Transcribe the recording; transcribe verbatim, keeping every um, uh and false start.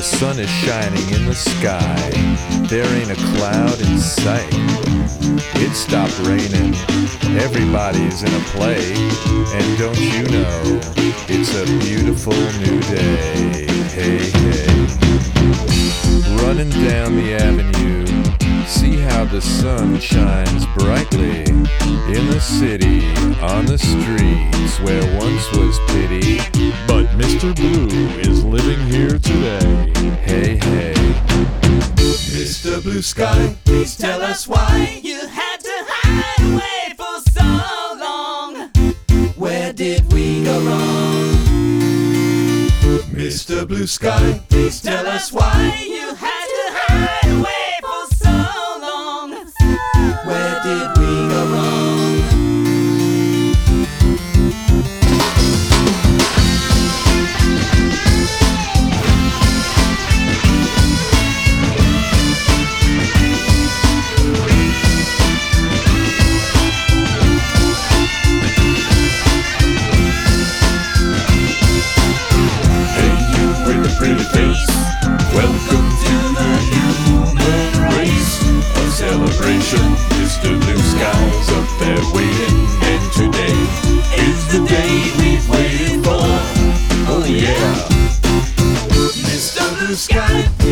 The sun is shining in the sky. There ain't a cloud in sight. It stopped raining. Everybody's in a play. And don't you know, it's a beautiful new day. Hey, hey. Running down the avenue, see how the sun shines brightly. In the city, on the streets where once was pity. But Mister Blue is living here today. Hey, hey. Mister Blue Sky, please tell us why you had to hide away for so long. Where did we go wrong? Mister Blue Sky, please tell us why you had to hide away for so long. Where did we go wrong? Pretty face, welcome to the human race. A celebration, Mister Blue Sky's up there waiting. And today is the day we've waited for. Oh yeah. Mister Blue Sky,